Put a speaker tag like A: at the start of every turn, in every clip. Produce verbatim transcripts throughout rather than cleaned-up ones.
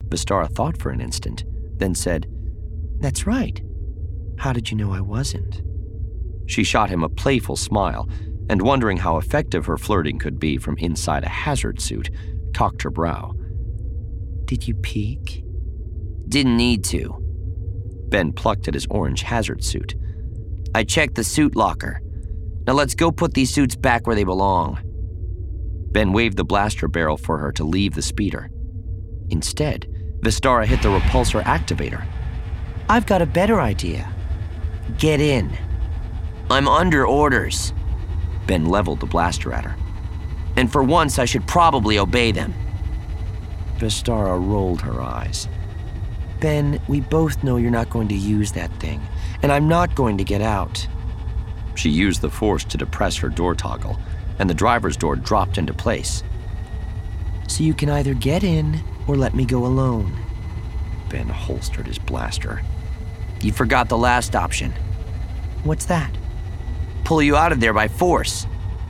A: Vistara thought for an instant, then said, "That's right. How did you know I wasn't?" She shot him a playful smile, and wondering how effective her flirting could be from inside a hazard suit, cocked her brow. "Did you peek?"
B: "Didn't need to."
A: Ben plucked at his orange hazard suit.
B: "I checked the suit locker. Now let's go put these suits back where they belong."
A: Ben waved the blaster barrel for her to leave the speeder. Instead, Vistara hit the repulsor activator.
B: "I've got a better idea. Get in." "I'm under orders."
A: Ben leveled the blaster at her.
B: "And for once, I should probably obey them."
A: Vistara rolled her eyes.
B: "Ben, we both know you're not going to use that thing, and I'm not going to get out."
A: She used the force to depress her door toggle, and the driver's door dropped into place.
B: "So you can either get in or let me go alone."
A: Ben holstered his blaster.
B: "You forgot the last option."
A: "What's that?"
B: "Pull you out of there by force."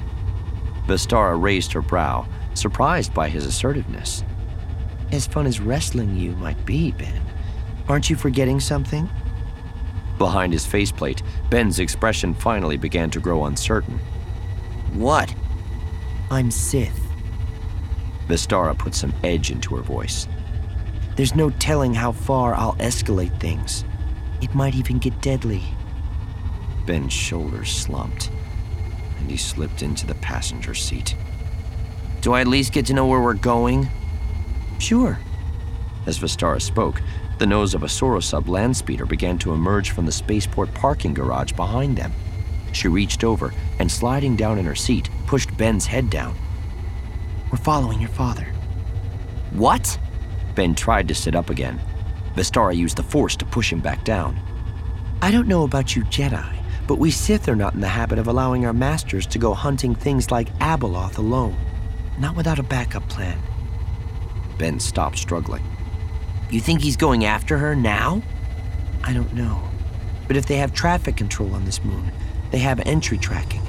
A: Vistara raised her brow, surprised by his assertiveness.
B: "As fun as wrestling you might be, Ben, aren't you forgetting something?"
A: Behind his faceplate, Ben's expression finally began to grow uncertain.
B: "What?"
A: "I'm Sith." Vistara put some edge into her voice.
B: "There's no telling how far I'll escalate things. It might even get deadly."
A: Ben's shoulders slumped, and he slipped into the passenger seat.
B: "Do I at least get to know where we're going?"
A: "Sure." As Vistara spoke, the nose of a Sorosub land speeder began to emerge from the spaceport parking garage behind them. She reached over and, sliding down in her seat, pushed Ben's head down.
B: "We're following your father." "What?"
A: Ben tried to sit up again. Vistara used the force to push him back down.
B: "I don't know about you Jedi, but we Sith are not in the habit of allowing our masters to go hunting things like Abeloth alone, not without a backup plan."
A: Ben stopped struggling.
B: "You think he's going after her now?"
A: "I don't know. But if they have traffic control on this moon, they have entry tracking."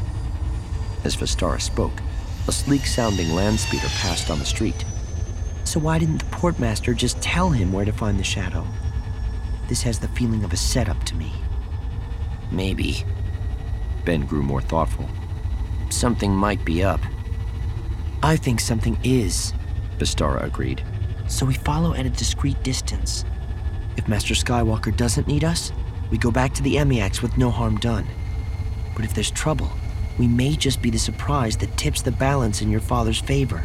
A: As Vistara spoke, a sleek-sounding land speeder passed on the street. "So why didn't the portmaster just tell him where to find the shadow? This has the feeling of a setup to me."
B: "Maybe."
A: Ben grew more thoughtful.
B: "Something might be up."
A: "I think something is," Vistara agreed. "So we follow at a discreet distance. If Master Skywalker doesn't need us, we go back to the Emiacs with no harm done. But if there's trouble, we may just be the surprise that tips the balance in your father's favor."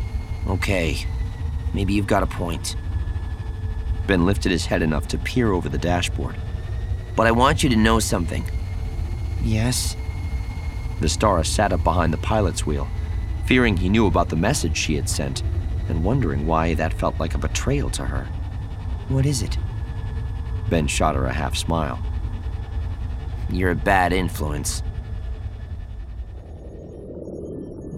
B: "Okay, maybe you've got a point."
A: Ben lifted his head enough to peer over the dashboard.
B: "But I want you to know something."
A: "Yes?" Vistara sat up behind the pilot's wheel, fearing he knew about the message she had sent, and wondering why that felt like a betrayal to her. "What is it?" Ben shot her a half smile.
B: "You're a bad influence."